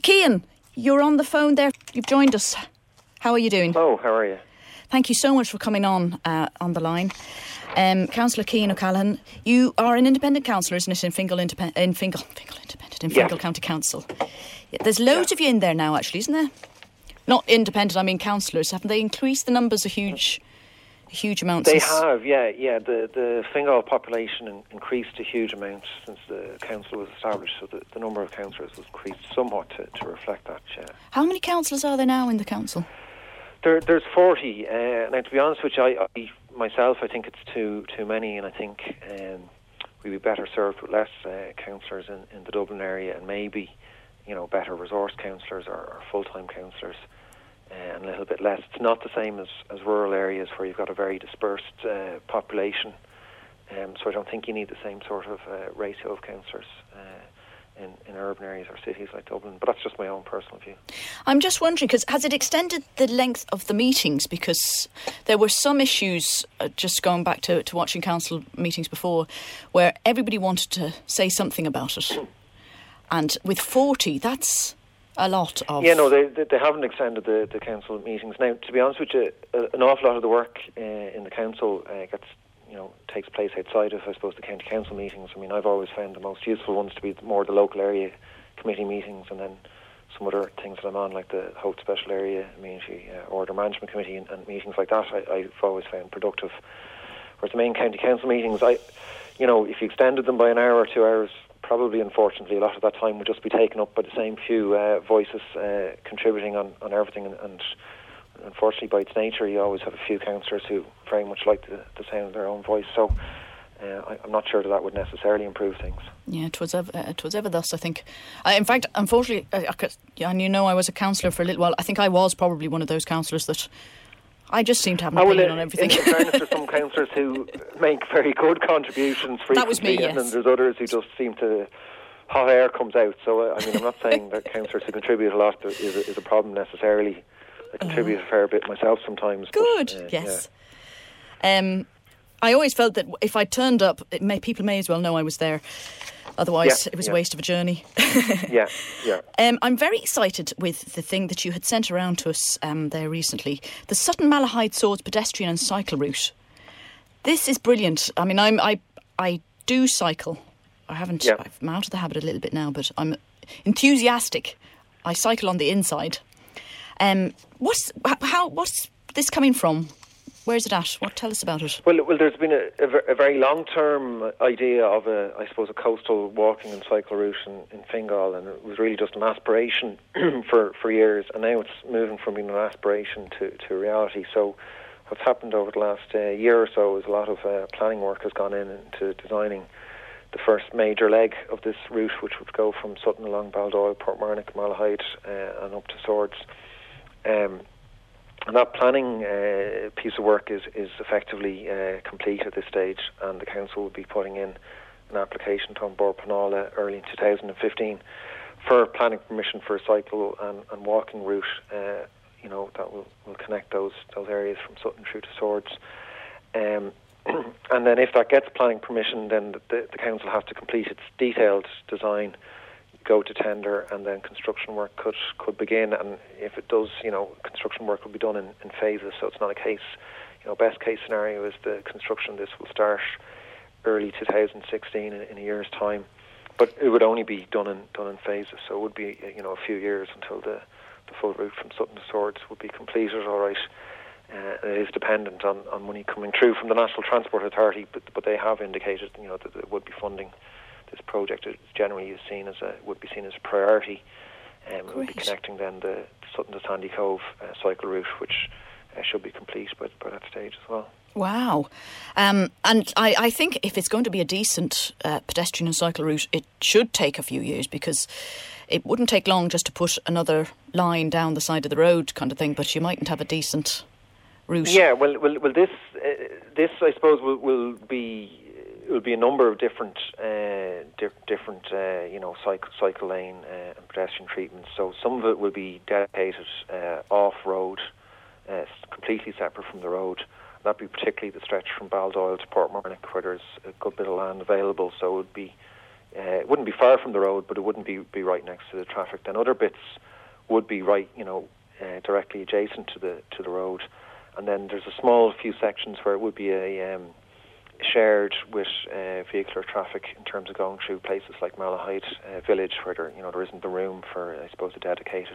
Cian, you're on the phone there. You've joined us. How are you doing? Oh, how are you? Thank you so much for coming on the line. Councillor Cian O'Callaghan, you are an independent councillor, isn't it, in Fingal County Council? There's loads of you in there now, actually, isn't there? Not independent, I mean councillors. Haven't they increased the numbers a huge amount? They have, yeah. The Fingal population increased a huge amount since the council was established, so the number of councillors was increased somewhat to reflect that, yeah. How many councillors are there now in the council? There's 40. Now, to be honest with you, I myself, I think it's too many, and I think we'd be better served with less councillors in the Dublin area, and maybe, better resource councillors or full-time councillors, and a little bit less. It's not the same as rural areas where you've got a very dispersed population, so I don't think you need the same sort of ratio of councillors in urban areas or cities like Dublin, but that's just my own personal view. I'm just wondering, because has it extended the length of the meetings? Because there were some issues, just going back to watching council meetings before, where everybody wanted to say something about it. And with 40, that's a lot of... Yeah, no, they haven't extended the council meetings. Now, to be honest with you, an awful lot of the work in the council takes place outside of, I suppose, the county council meetings. I mean, I've always found the most useful ones to be more the local area committee meetings, and then some other things that I'm on, like the Howth Special Area Amenity Order Management Committee and meetings like that, I've always found productive. Whereas the main county council meetings, if you extended them by an hour or 2 hours, probably, unfortunately, a lot of that time would just be taken up by the same few voices contributing on everything, and unfortunately, by its nature, you always have a few councillors who very much like the sound of their own voice. So I'm not sure that would necessarily improve things. Yeah, it was ever thus, I think. In fact, unfortunately, and I was a councillor for a little while. I think I was probably one of those councillors that I just seem to have an opinion on everything. In fairness, there's some councillors who make very good contributions frequently, that was me, yes. And then there's others who just seem to... hot air comes out. So, I'm not saying that councillors who contribute a lot is a problem necessarily. I contribute a fair bit myself sometimes. Good, but, yes. Yeah. I always felt that if I turned up, people may as well know I was there. Otherwise, it was a waste of a journey. Yeah. I'm very excited with the thing that you had sent around to us there recently, the Sutton Malahide Swords pedestrian and cycle route. This is brilliant. I mean, I do cycle. I'm out of the habit a little bit now, but I'm enthusiastic. I cycle on the inside. What's this coming from? Where's it at? Tell us about it. Well, there's been a very long-term idea of a coastal walking and cycle route in Fingal, and it was really just an aspiration for years, and now it's moving from being an aspiration to reality. So what's happened over the last year or so is a lot of planning work has gone into designing the first major leg of this route, which would go from Sutton along Baldoyle, Portmarnock, Malahide, and up to Swords. And that planning piece of work is effectively complete at this stage, and the council will be putting in an application to An Bord Pleanála early in 2015 for planning permission for a cycle and walking route. That will connect those areas from Sutton through to Swords. And then if that gets planning permission, then the council has to complete its detailed design, go to tender, and then construction work could begin. And if it does, construction work will be done in phases, so it's not a case, best case scenario is the construction of this will start early 2016 in a year's time, but it would only be done in phases, so it would be a few years until the full route from Sutton to Swords would be completed. All right. It is dependent on money coming through from the National Transport Authority, but they have indicated that they would be funding this project. It generally would be seen as a priority. It would be connecting then the Sutton to Sandy Cove cycle route, which should be complete by that stage as well. Wow. And I think if it's going to be a decent pedestrian and cycle route, it should take a few years, because it wouldn't take long just to put another line down the side of the road kind of thing, but you mightn't have a decent route. Yeah, well, this I suppose will be a number of different cycle lane and pedestrian treatments. So some of it will be dedicated off road, completely separate from the road. That'd be particularly the stretch from Baldoyle to Portmarnock, where there's a good bit of land available. So it would be it wouldn't be far from the road, but it wouldn't be right next to the traffic. Then other bits would be right, directly adjacent to the road. And then there's a small few sections where it would be a shared with vehicular traffic in terms of going through places like Malahide village, where there isn't the room for, I suppose, a dedicated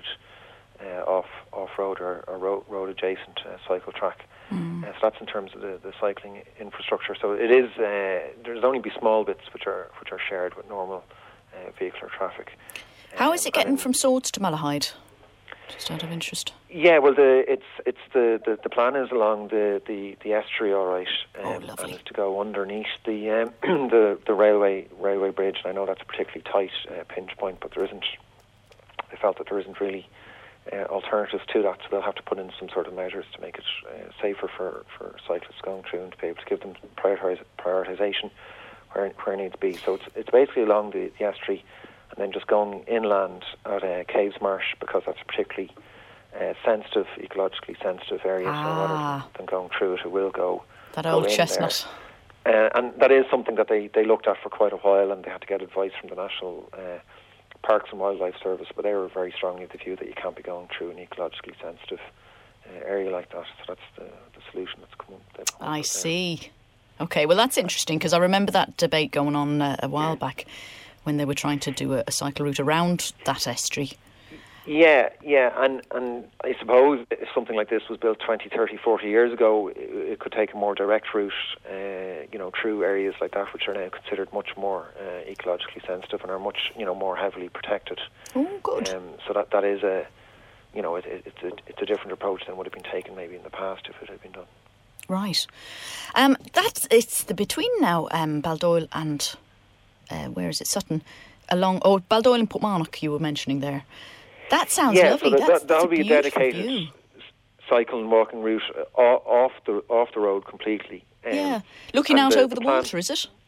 off-road or road adjacent cycle track. So that's in terms of the cycling infrastructure. So it is there's only be small bits which are shared with normal vehicular traffic. How is it getting from Swords to Malahide? Just out of interest. Yeah, well, the plan is along the estuary, all right, lovely. and it's to go underneath the the railway bridge. And I know that's a particularly tight pinch point, but they felt that there isn't really alternatives to that, so they'll have to put in some sort of measures to make it safer for cyclists going through and to be able to give them prioritisation where it needs to be. So it's basically along the estuary, and then just going inland at Caves Marsh, because that's a particularly ecologically sensitive area. So rather than going through it, it will go that old chestnut. And that is something that they looked at for quite a while, and they had to get advice from the National Parks and Wildlife Service, but they were very strongly of the view that you can't be going through an ecologically sensitive area like that. So that's the solution that's come up. I see. Okay, well that's interesting, because I remember that debate going on a while back when they were trying to do a cycle route around that estuary. Yeah, and I suppose if something like this was built 20, 30, 40 years ago, it could take a more direct route, through areas like that, which are now considered much more ecologically sensitive and are much, more heavily protected. Oh, good. So that is it's a different approach than would have been taken maybe in the past if it had been done. Right. It's the between now, Baldoyle and where is it, Sutton, along Baldoyle and Portmarnock you were mentioning there. That sounds lovely. So that'll be a dedicated cycle and walking route off the road completely. Looking out over the water, is it?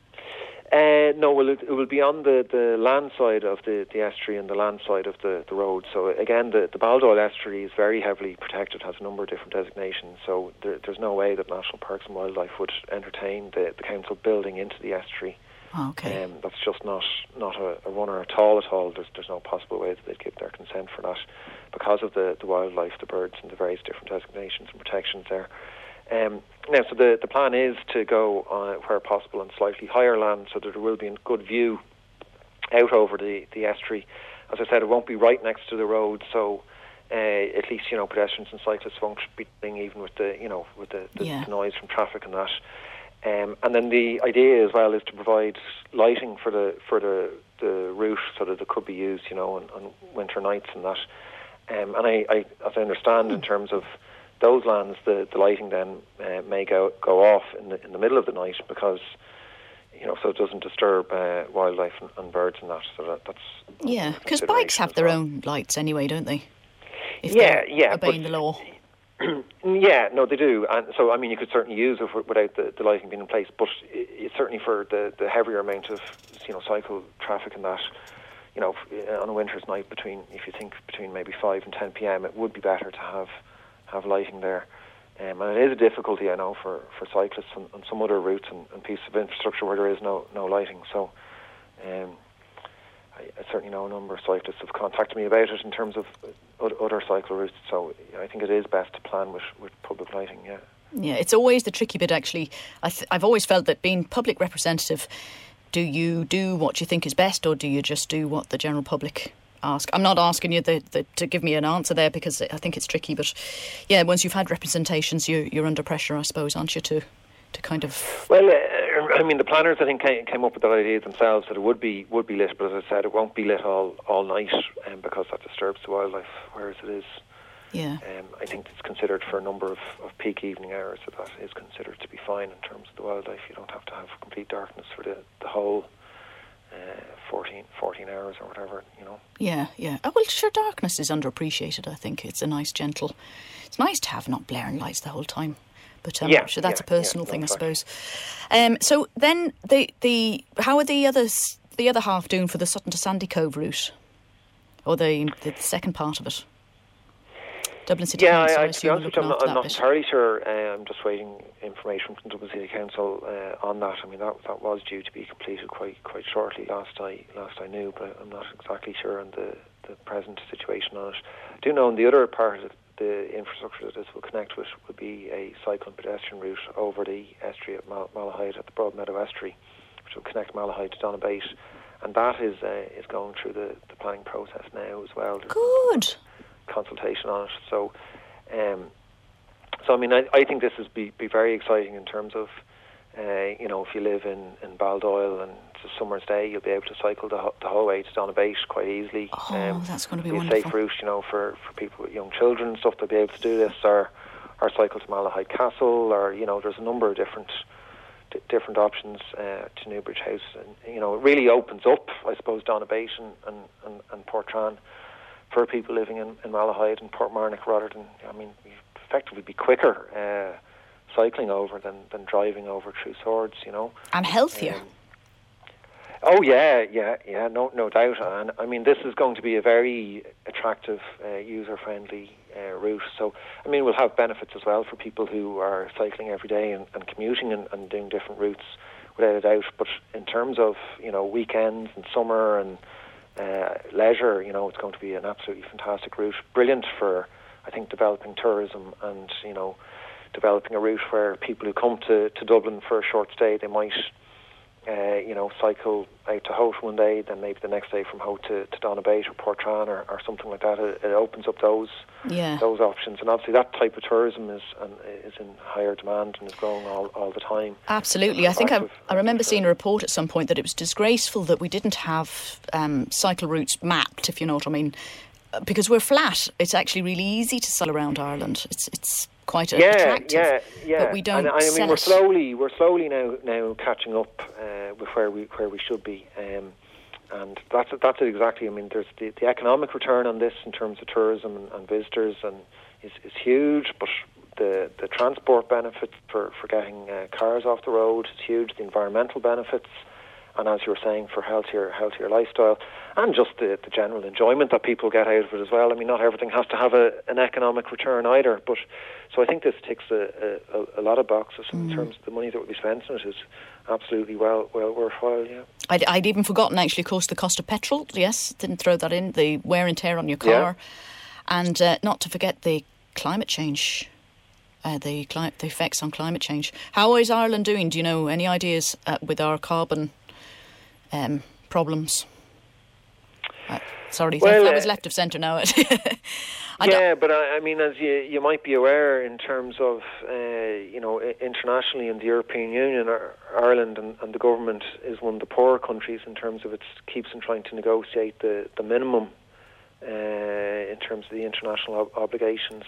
No, well, it will be on the land side of the estuary and the land side of the road. So again, the Baldoyle estuary is very heavily protected, has a number of different designations. So there's no way that National Parks and Wildlife would entertain the council building into the estuary. Okay. That's just not a runner at all. There's no possible way that they'd give their consent for that because of the wildlife, the birds, and the various different designations and protections there. Now, so the plan is to go where possible on slightly higher land, so that there will be a good view out over the estuary. As I said, it won't be right next to the road, so at least pedestrians and cyclists won't be dealing even with the noise from traffic and that. And then the idea as well is to provide lighting for the route, so that it could be used, on winter nights and that. And I as I understand, in terms of those lands, the lighting then may go off in the middle of the night, because so it doesn't disturb wildlife and birds and that. So that's because bikes have their own lights anyway, don't they? If they're obeying the law. Yeah, no, they do, and so you could certainly use it without the lighting being in place. But it's certainly for the heavier amount of cycle traffic and that. On a winter's night, if you think between maybe 5 and 10 p.m, it would be better to have lighting there. And it is a difficulty, I know, for cyclists on some other routes and pieces of infrastructure where there is no lighting. So I certainly know a number of cyclists have contacted me about it in terms of other cycle routes. So I think it is best to plan with public lighting, yeah. Yeah, it's always the tricky bit, actually. I've always felt that being public representative, do you do what you think is best, or do you just do what the general public ask? I'm not asking you to give me an answer there, because I think it's tricky, but yeah, once you've had representations, you're under pressure, I suppose, aren't you, to kind of... Well, the planners, I think, came up with that idea themselves, that it would be lit, but as I said, it won't be lit all night, because that disturbs the wildlife, whereas it is... Yeah. I think it's considered for a number of peak evening hours, that is considered to be fine in terms of the wildlife. You don't have to have complete darkness for the whole 14 hours or whatever, Yeah. Oh, well, sure, darkness is underappreciated, I think. It's a nice, gentle... It's nice to have not blaring lights the whole time. But sure, that's a personal thing, I suppose. So then, how are the other half doing for the Sutton to Sandy Cove route? Or the second part of it? Dublin City Council, I to be assume, honest with you, I'm not bit. entirely sure. I'm just waiting information from Dublin City Council on that. I mean, that was due to be completed quite shortly last I knew, but I'm not exactly sure on the present situation on it. I do know in the other part of the infrastructure that this will connect with would be a cycle and pedestrian route over the estuary at Malahide, at the Broadmeadow estuary, which will connect Malahide to Donabate, and that is going through the planning process now as well. Good. Consultation on it. So I mean, I think this is be very exciting in terms of, if you live in Baldoyle and it's a summer's day, you'll be able to cycle the whole way to Donabate quite easily. That's going to be a wonderful. safe route, for people with young children and stuff, they'll be able to do this, or cycle to Malahide Castle, or, there's a number of different options to Newbridge House. And, it really opens up, I suppose, Donabate and Portrane for people living in Malahide and Portmarnock, rather than, effectively be quicker cycling over than driving over through Swords, And healthier. Oh yeah, no doubt. And I mean, this is going to be a very attractive, user-friendly route. So, I mean, we'll have benefits as well for people who are cycling every day and commuting and doing different routes, without a doubt. But in terms of, weekends and summer and leisure, it's going to be an absolutely fantastic route. Brilliant for, I think, developing tourism and, developing a route where people who come to Dublin for a short stay, they might cycle out to Holt one day, then maybe the next day from Holt to Donabate or Portrane or something like that. It opens up those options, and obviously that type of tourism is in higher demand and is growing all the time. Absolutely. I think I remember seeing a report at some point that it was disgraceful that we didn't have cycle routes mapped, if you know what I mean, because we're flat. It's actually really easy to cycle around Ireland. It's quite attractive. Yeah. But we don't. And I mean, we're slowly now catching up with where we should be, and that's it exactly. I mean, there's the economic return on this in terms of tourism and visitors, and is huge. But the transport benefit for getting cars off the road is huge. The environmental benefits, and as you were saying, for healthier lifestyle, and just the general enjoyment that people get out of it as well. I mean, not everything has to have an economic return either, but so I think this ticks a lot of boxes in terms of the money that will be spent on it is absolutely well worthwhile, yeah. I'd even forgotten, actually, of course, the cost of petrol. Yes, didn't throw that in, the wear and tear on your car, and not to forget the climate change. The effects on climate change. How is Ireland doing? Do you know any ideas with our carbon problems? Sorry, that was left of centre now. But I mean, as you might be aware, in terms of internationally in the European Union, Ireland and the government is one of the poorer countries in terms of keeps on trying to negotiate the minimum in terms of the international obligations.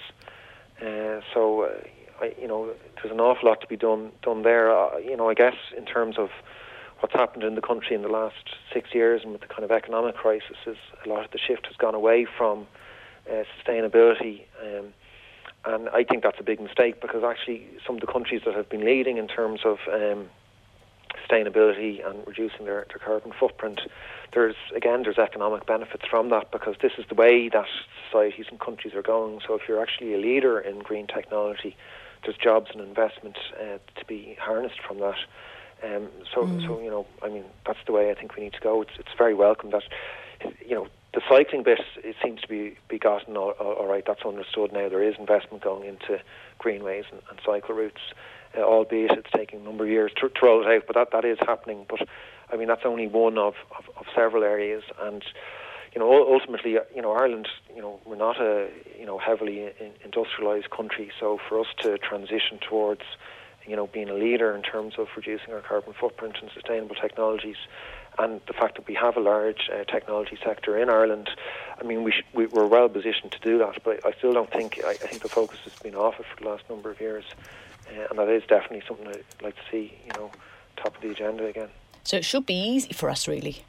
So there's an awful lot to be done there. I guess in terms of what's happened in the country in the last 6 years and with the kind of economic crisis, is a lot of the shift has gone away from sustainability, and I think that's a big mistake, because actually some of the countries that have been leading in terms of sustainability and reducing their carbon footprint, there's economic benefits from that, because this is the way that societies and countries are going. So if you're actually a leader in green technology, there's jobs and investment to be harnessed from that. So I mean, that's the way I think we need to go. It's very welcome that, the cycling bit, it seems to be gotten all right. That's understood now. There is investment going into greenways and cycle routes, albeit it's taking a number of years to roll it out, but that is happening. But I mean, that's only one of several areas, and ultimately, Ireland, we're not a heavily industrialised country, so for us to transition towards being a leader in terms of reducing our carbon footprint and sustainable technologies, and the fact that we have a large technology sector in Ireland, I mean, we're well positioned to do that. But I still don't think, I think the focus has been off it for the last number of years, and that is definitely something I'd like to see, top of the agenda again. So it should be easy for us, really.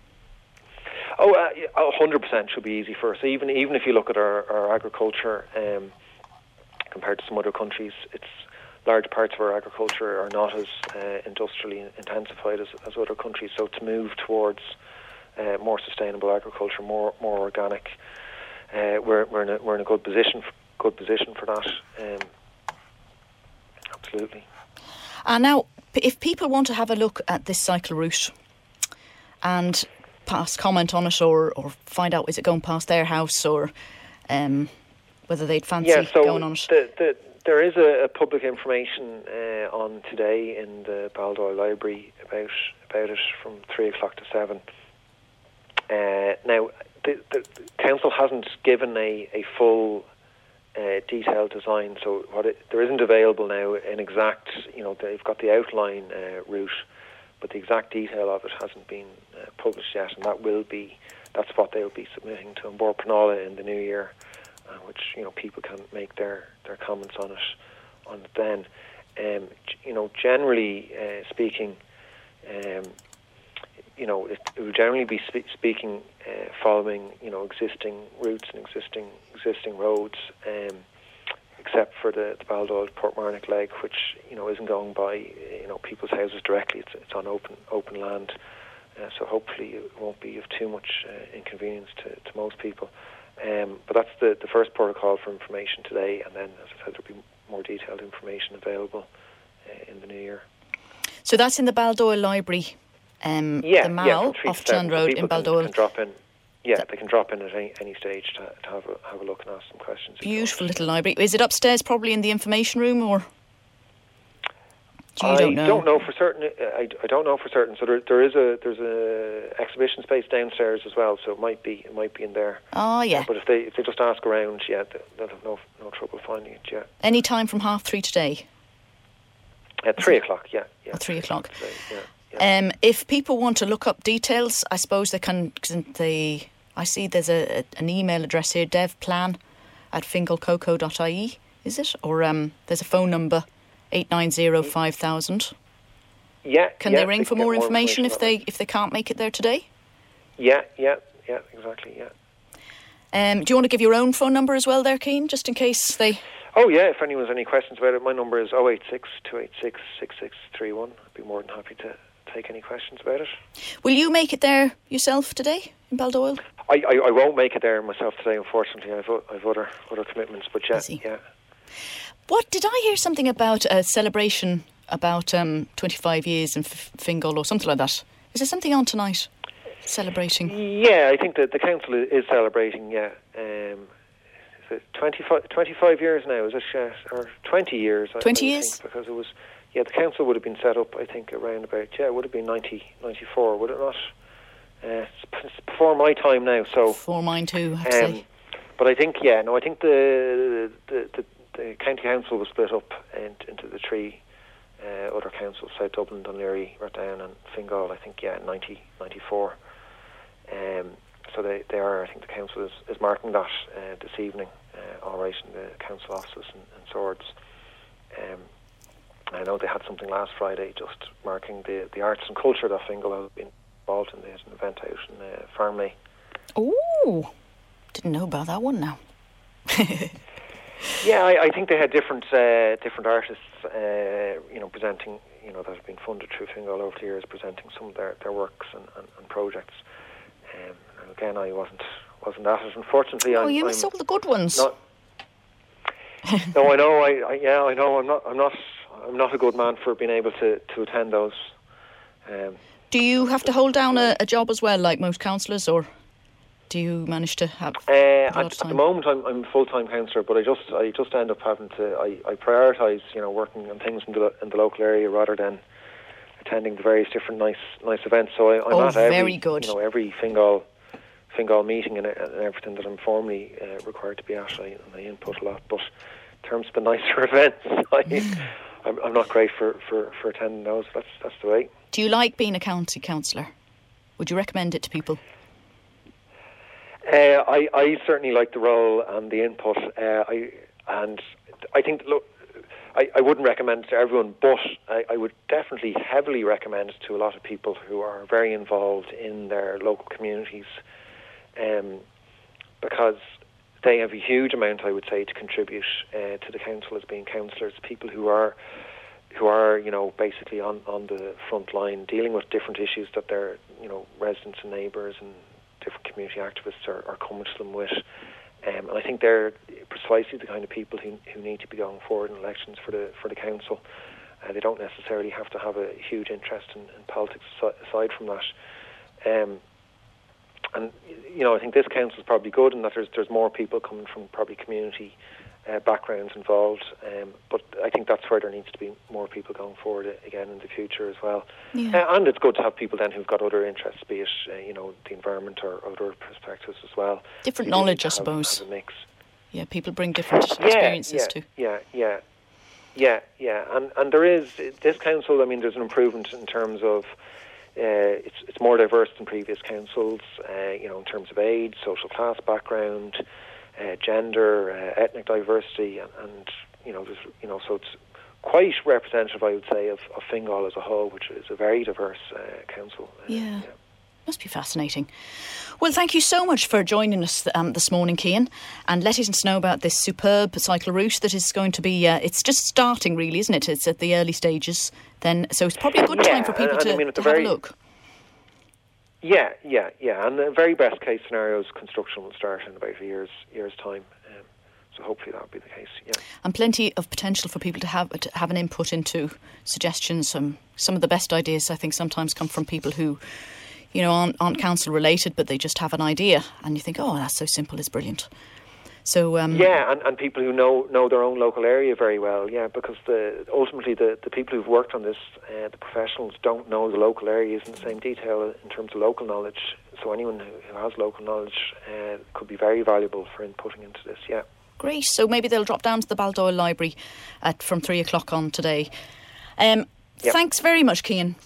100% should be easy for us. Even if you look at our agriculture, compared to some other countries, it's large parts of our agriculture are not as industrially intensified as other countries. So to move towards more sustainable agriculture, more organic, we're in a good position good position for that. Absolutely. And now, if people want to have a look at this cycle route and pass comment on it, or find out is it going past their house, or whether they'd fancy going on it. There is a public information on today in the Baldoyle Library about it from 3 o'clock to 7. Now, the council hasn't given a full detailed design, so there isn't available now an exact. They've got the outline route, but the exact detail of it hasn't been published yet, and that's what they'll be submitting to An Bord Pleanála in the new year, which people can make their comments on it then. Generally speaking, it will generally be speaking following existing routes and existing roads, except for the Baldoyle to Portmarnock leg, which isn't going by people's houses directly. It's on open land, so hopefully it won't be of too much inconvenience to most people. But that's the first protocol for information today, and then, as I said, there'll be more detailed information available in the new year. So that's in the Baldoyle Library, the Mall off Strand Road in Baldoyle. Can drop in. Yeah, they can drop in at any stage to have a look and ask some questions. Beautiful little library. Is it upstairs, probably in the information room, or? I don't know for certain. I don't know for certain. So there's a exhibition space downstairs as well. So it might be in there. Oh yeah. But if they just ask around, they'll have no trouble finding it. Yeah. Any time from 3:30 today. At 3 o'clock. Yeah. At 3 o'clock. Today, yeah. If people want to look up details, I suppose they can. I see there's an email address here, devplan@fingalcoco.ie. Is it? Or there's a phone number. 890-5000. Yeah. Can they ring for more information if they can't make it there today? Yeah, exactly, yeah. Do you want to give your own phone number as well there, Cian, just in case they... Oh, yeah, if anyone has any questions about it, my number is 086-286-6631. I'd be more than happy to take any questions about it. Will you make it there yourself today in Baldoyle? I won't make it there myself today, unfortunately. I've other commitments, but yeah. What did I hear something about a celebration about 25 years in Fingal or something like that? Is there something on tonight celebrating? Yeah, I think that the council is celebrating. Yeah, is it 25 years now? Is it or 20 years? 20 years? Because it was. Yeah, the council would have been set up, I think, around about. Yeah, it would have been 94, would it not? It's before my time now. So before mine too, I have to say. But I think the county council was split up into the three other councils: South Dublin, Dún Laoghaire, Rathdown and Fingal. I think in 94. So they are. I think the council is marking that this evening, all right, in the council offices and Swords. I know they had something last Friday, just marking the arts and culture that Fingal has been involved in. They had an event out in Farmley. Oh, didn't know about that one now. Yeah, I think they had different artists, presenting, that have been funded through Fingal over the years, presenting some of their works and projects. And again, I wasn't at it, unfortunately. You missed all the good ones. No, I know. I know. I'm not a good man for being able to attend those. Do you have to hold down a job as well, like most councillors, or do you manage to have at the moment I'm a full-time councillor, but I just end up having to I prioritise working on things in the local area rather than attending the various different nice events. So I'm at every Fingal meeting and everything that I'm formally required to be at. I input a lot, but in terms of the nicer events, I'm not great for attending those. That's the way. Do you like being a county councillor? Would you recommend it to people? I certainly like the role and the input. I think, look, I wouldn't recommend it to everyone, but I would definitely heavily recommend it to a lot of people who are very involved in their local communities, because they have a huge amount, I would say, to contribute to the council as being councillors. People who are basically on the front line, dealing with different issues that their residents and neighbours and different community activists are coming to them with. And I think they're precisely the kind of people who need to be going forward in elections for the council. They don't necessarily have to have a huge interest in politics aside from that. And I think this council is probably good in that there's more people coming from probably community backgrounds involved, but I think that's where there needs to be more people going forward again in the future as well. Yeah. And it's good to have people then who've got other interests, be it the environment or other perspectives as well. Different knowledge, I suppose. Have a mix. Yeah, people bring different experiences too. Yeah. And there is this council. I mean, there's an improvement in terms of it's more diverse than previous councils. In terms of age, social class background, gender, ethnic diversity, and there's so it's quite representative, I would say, of Fingal as a whole, which is a very diverse council. Yeah. Must be fascinating. Well, thank you so much for joining us this morning, Cian, and letting us know about this superb cycle route that is going to be, it's just starting really, isn't it? It's at the early stages then, so it's probably a good time for people to have a look. Yeah. And the very best case scenario is construction will start in about a year's time. So hopefully that'll be the case, yeah. And plenty of potential for people to have an input into suggestions. Some of the best ideas, I think, sometimes come from people who aren't council related, but they just have an idea, and you think, oh, that's so simple, it's brilliant. So and people who know their own local area very well, because ultimately the people who've worked on this, the professionals, don't know the local areas in the same detail in terms of local knowledge. So anyone who has local knowledge could be very valuable for inputting into this. Yeah. Great. So maybe they'll drop down to the Baldoyle Library from 3:00 on today. Thanks very much, Cian.